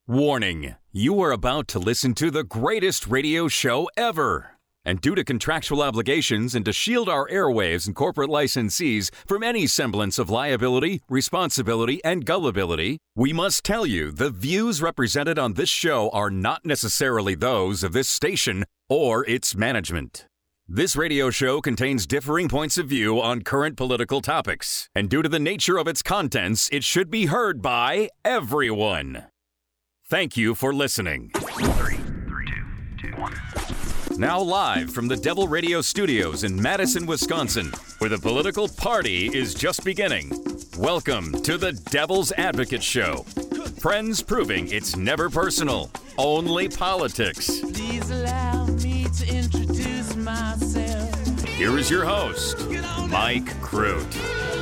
Warning, you are about to listen to the greatest radio show ever. And due to contractual obligations and to shield our airwaves and corporate licensees from any semblance of liability, responsibility, and gullibility, we must tell you the views represented on this show are not necessarily those of this station or its management. This radio show contains differing points of view on current political topics, and due to the nature of its contents, it should be heard by everyone. Thank you for listening. 3, 2, 1. Now live from the Devil Radio Studios in Madison, Wisconsin, where the political party is just beginning. Welcome to the Devil's Advocate Show. Friends proving it's never personal, only politics. Please allow me to introduce myself. Here is your host, Mike Crute.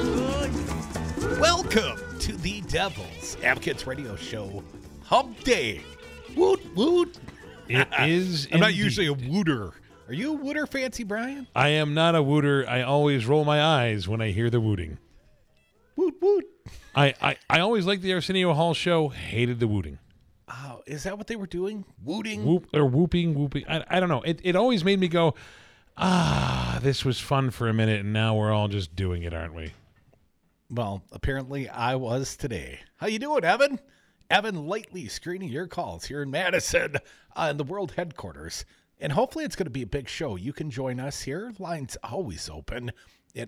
Welcome to the Devil's Advocates Radio Show. Hump Day. Woot, woot. It is. I'm not indeed. usually a wooter. Are you a wooter, Fancy Brian? I am not a wooter. I always roll my eyes when I hear the wooting. Woot, woot. I always liked the Arsenio Hall show. Hated the wooting. Oh, is that what they were doing? Wooting? Whoop or whooping. I don't know. It always made me go, this was fun for a minute, and now we're all just doing it, aren't we? Well, apparently I was today. How you doing, Evan? Evan lightly screening your calls here in Madison in the world headquarters. And hopefully it's going to be a big show. You can join us here. Lines always open at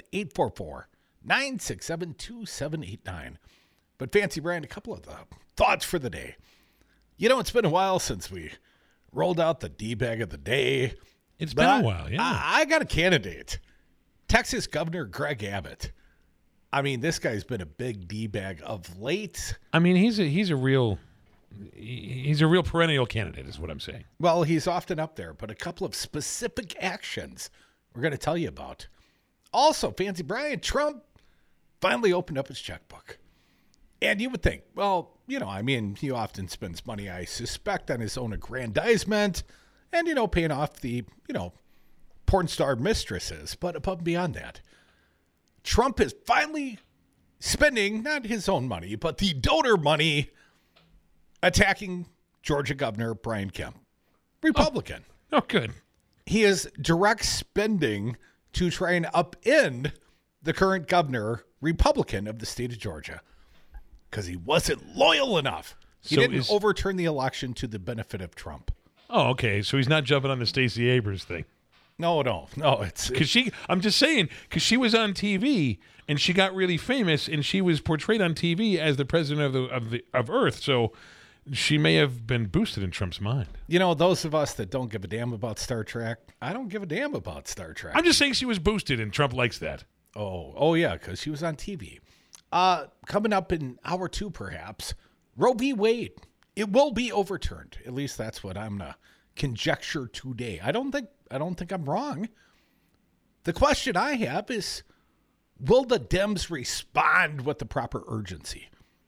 844-967-2789. But Fancy Brian, a couple of the thoughts for the day. You know, it's been a while since we rolled out the D-bag of the day. It's been a while, yeah. I got a candidate. Texas Governor Greg Abbott. I mean, this guy's been a big D-bag of late. I mean, he's a real perennial candidate, is what I'm saying. Well, he's often up there, but a couple of specific actions we're going to tell you about. Also, Fancy Brian, Trump finally opened up his checkbook. And you would think, well, you know, I mean, he often spends money, I suspect, on his own aggrandizement and, you know, paying off the, you know, porn star mistresses. But above and beyond that, Trump is finally spending not his own money, but the donor money attacking Georgia Governor Brian Kemp, Republican. Oh, good. He is direct spending to try and upend the current governor, Republican of the state of Georgia, because he wasn't loyal enough. He didn't overturn the election to the benefit of Trump. Oh, okay. So he's not jumping on the Stacey Abrams thing. No. It's Because I'm just saying, because she was on TV and she got really famous and she was portrayed on TV as the president of Earth. So she may have been boosted in Trump's mind. You know, those of us that don't give a damn about Star Trek, I don't give a damn about Star Trek. I'm just saying she was boosted and Trump likes that. Oh yeah, because she was on TV. Coming up in hour 2, perhaps, Roe v. Wade. It will be overturned. At least that's what I'm gonna conjecture today. I don't think I'm wrong. The question I have is, will the Dems respond with the proper urgency?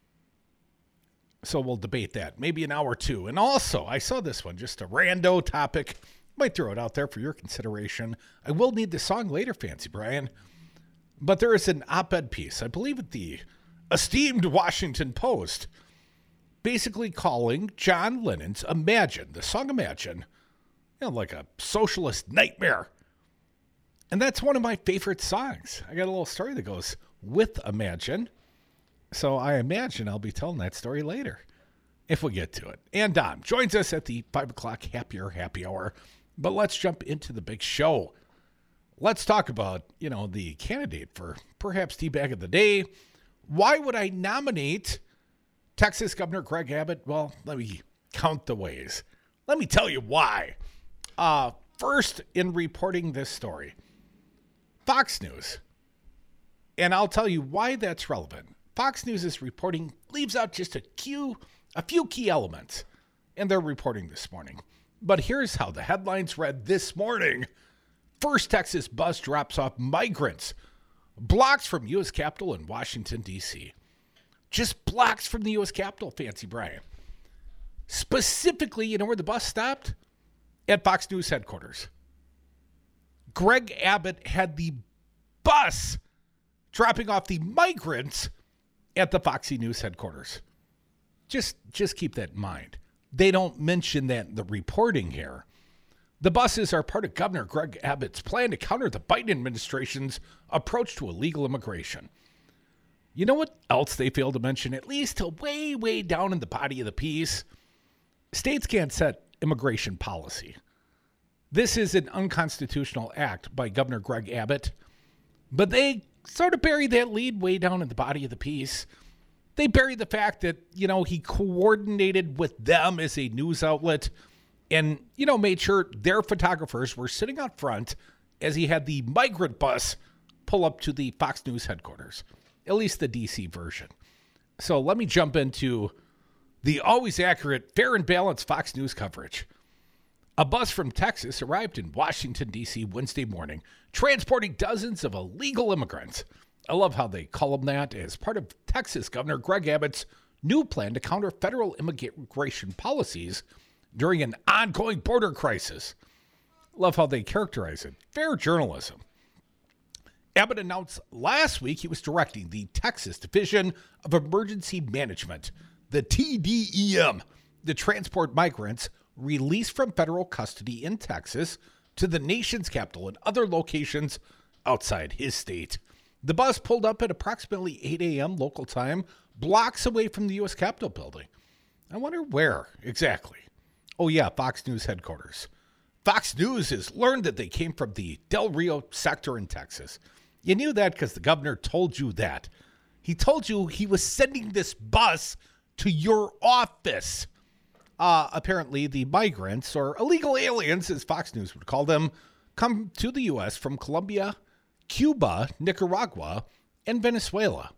So we'll debate that, maybe an hour 2. And also, I saw this one, just a rando topic. Might throw it out there for your consideration. I will need the song later, Fancy Brian. But there is an op-ed piece, I believe at the esteemed Washington Post, basically calling John Lennon's Imagine, the song Imagine, you know, like a socialist nightmare. And that's one of my favorite songs. I got a little story that goes with Imagine. So I imagine I'll be telling that story later, if we get to it. And Dom joins us at the 5 o'clock happy hour. But let's jump into the big show. Let's talk about, you know, the candidate for perhaps D-bag of the day. Why would I nominate Texas Governor Greg Abbott? Well, let me count the ways. Let me tell you why. First, in reporting this story, Fox News. And I'll tell you why that's relevant. Fox News' reporting leaves out just a few key elements in their reporting this morning. But here's how the headlines read this morning. First Texas bus drops off migrants blocks from U.S. Capitol in Washington, D.C. Just blocks from the U.S. Capitol, Fancy Brian. Specifically, you know where the bus stopped? At Fox News headquarters. Greg Abbott had the bus dropping off the migrants at the Foxy News headquarters. Just keep that in mind. They don't mention that in the reporting here. The buses are part of Governor Greg Abbott's plan to counter the Biden administration's approach to illegal immigration. You know what else they failed to mention, at least till way, way down in the body of the piece? States can't set immigration policy. This is an unconstitutional act by Governor Greg Abbott, but they sort of bury that lead way down in the body of the piece. They bury the fact that, he coordinated with them as a news outlet and, made sure their photographers were sitting out front as he had the migrant bus pull up to the Fox News headquarters, at least the D.C. version. So let me jump into the always accurate, fair and balanced Fox News coverage. A bus from Texas arrived in Washington, D.C. Wednesday morning, transporting dozens of illegal immigrants. I love how they call them that as part of Texas Governor Greg Abbott's new plan to counter federal immigration policies during an ongoing border crisis. Love how they characterize it. Fair journalism. Abbott announced last week he was directing the Texas Division of Emergency Management, the TDEM, to transport migrants released from federal custody in Texas to the nation's capital and other locations outside his state. The bus pulled up at approximately 8 a.m. local time, blocks away from the U.S. Capitol building. I wonder where exactly. Oh, yeah, Fox News headquarters. Fox News has learned that they came from the Del Rio sector in Texas. You knew that because the governor told you that. He told you he was sending this bus to your office. Apparently, the migrants, or illegal aliens, as Fox News would call them, come to the U.S. from Colombia, Cuba, Nicaragua, and Venezuela.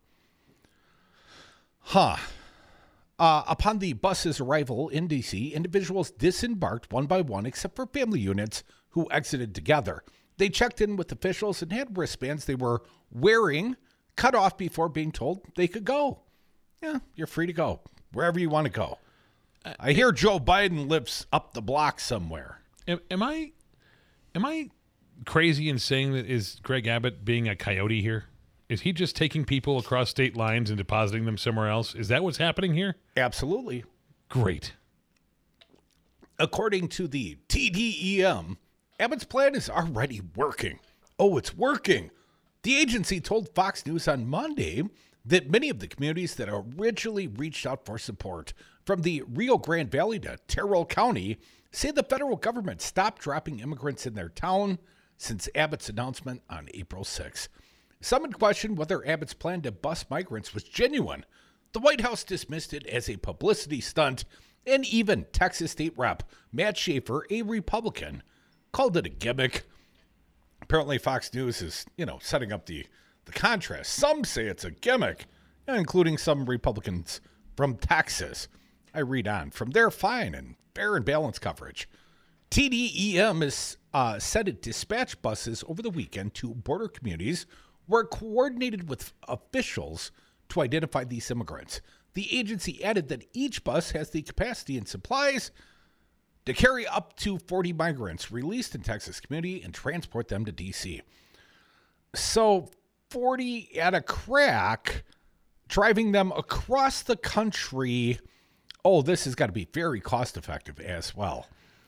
Upon the bus's arrival in D.C., individuals disembarked one by one except for family units who exited together. They checked in with officials and had wristbands they were wearing cut off before being told they could go. Yeah, you're free to go wherever you want to go. I hear Joe Biden lives up the block somewhere. Am I crazy in saying that is Greg Abbott being a coyote here? Is he just taking people across state lines and depositing them somewhere else? Is that what's happening here? Absolutely. Great. According to the TDEM, Abbott's plan is already working. Oh, it's working. The agency told Fox News on Monday that many of the communities that originally reached out for support, from the Rio Grande Valley to Terrell County, say the federal government stopped dropping immigrants in their town since Abbott's announcement on April 6. Some had questioned whether Abbott's plan to bus migrants was genuine. The White House dismissed it as a publicity stunt, and even Texas State Rep Matt Schaefer, a Republican, called it a gimmick. Apparently Fox News is, setting up the contrast. Some say it's a gimmick, including some Republicans from Texas. I read on from their fine and fair and balanced coverage. TDEM is said it dispatched buses over the weekend to border communities were coordinated with officials to identify these immigrants. The agency added that each bus has the capacity and supplies to carry up to 40 migrants released in Texas community and transport them to D.C. So 40 at a crack, driving them across the country. Oh, this has got to be very cost effective as well.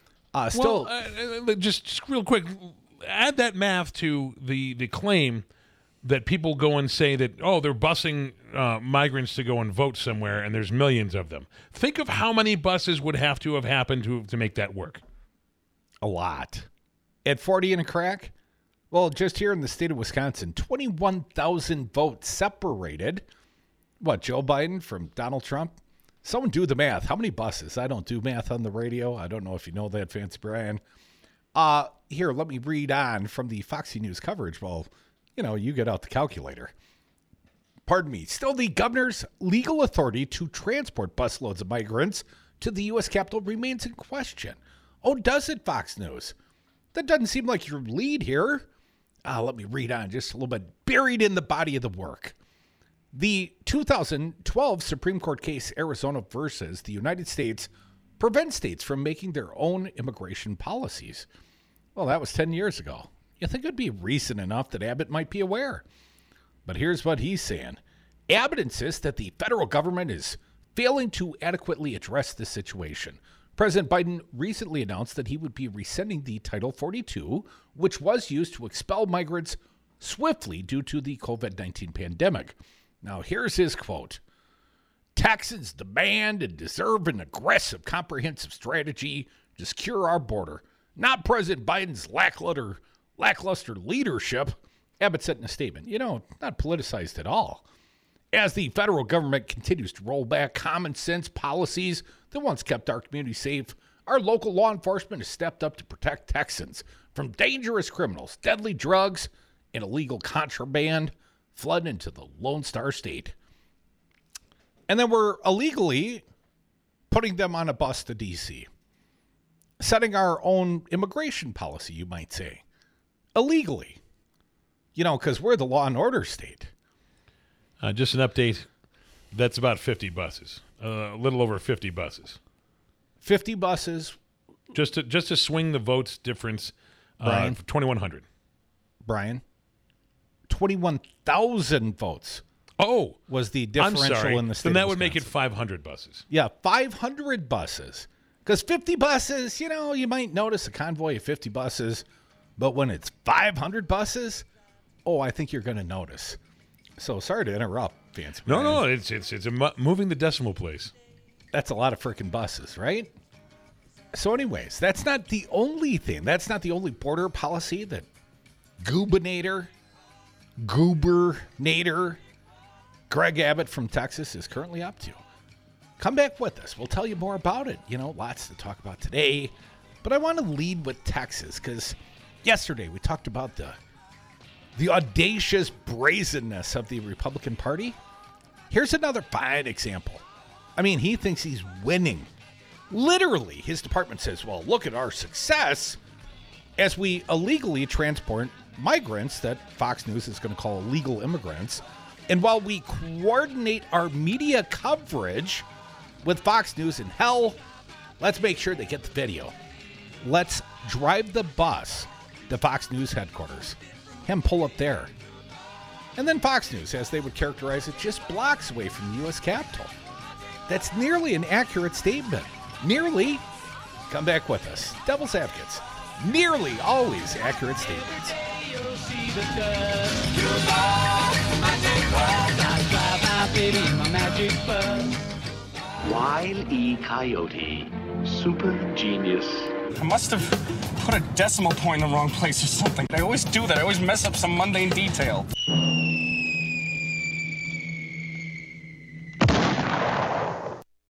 Just real quick, add that math to the claim that people go and say that, they're busing migrants to go and vote somewhere, and there's millions of them. Think of how many buses would have to have happened to make that work. A lot. At 40 and a crack? Well, just here in the state of Wisconsin, 21,000 votes separated. What, Joe Biden from Donald Trump? Someone do the math. How many buses? I don't do math on the radio. I don't know if you know that, Fancy Brian. Here, let me read on from the Foxy News coverage. Well, you get out the calculator. Pardon me. Still, the governor's legal authority to transport busloads of migrants to the U.S. Capitol remains in question. Oh, does it, Fox News? That doesn't seem like your lead here. Let me read on just a little bit. Buried in the body of the work. The 2012 Supreme Court case, Arizona versus the United States, prevents states from making their own immigration policies. Well, that was 10 years ago. You think it'd be recent enough that Abbott might be aware. But here's what he's saying. Abbott insists that the federal government is failing to adequately address the situation. President Biden recently announced that he would be rescinding the Title 42, which was used to expel migrants swiftly due to the COVID-19 pandemic. Now, here's his quote. Texans demand and deserve an aggressive, comprehensive strategy to secure our border, not President Biden's lackluster leadership, Abbott said in a statement. Not politicized at all. As the federal government continues to roll back common sense policies that once kept our community safe, our local law enforcement has stepped up to protect Texans from dangerous criminals, deadly drugs, and illegal contraband flooding into the Lone Star State. And then we're illegally putting them on a bus to D.C., setting our own immigration policy, you might say, illegally, because we're the law and order state. Just an update. That's about 50 buses, a little over 50 buses. 50 buses. Just to swing the votes difference, Brian, 2,100. Brian, 21,000 votes. Oh, was the differential in the state? Then that would make it 500 buses. Yeah, 500 buses. Because 50 buses, you might notice a convoy of 50 buses, but when it's 500 buses, I think you're going to notice. So sorry to interrupt, Fancy. No, it's moving the decimal place. That's a lot of freaking buses, right? So anyways, that's not the only thing. That's not the only border policy that Goobernator Greg Abbott from Texas is currently up to. Come back with us. We'll tell you more about it. Lots to talk about today. But I want to lead with Texas because yesterday we talked about the audacious brazenness of the Republican Party. Here's another fine example. He thinks he's winning. Literally, his department says, well, look at our success as we illegally transport migrants that Fox News is going to call illegal immigrants. And while we coordinate our media coverage with Fox News, and hell, let's make sure they get the video. Let's drive the bus to Fox News headquarters. Him pull up there. And then Fox News, as they would characterize it, just blocks away from the U.S. Capitol. That's nearly an accurate statement. Nearly. Come back with us. Devil's Advocates. Nearly always accurate statements. Wile E. Coyote, super genius. I must have put a decimal point in the wrong place or something. I always do that. I always mess up some mundane detail.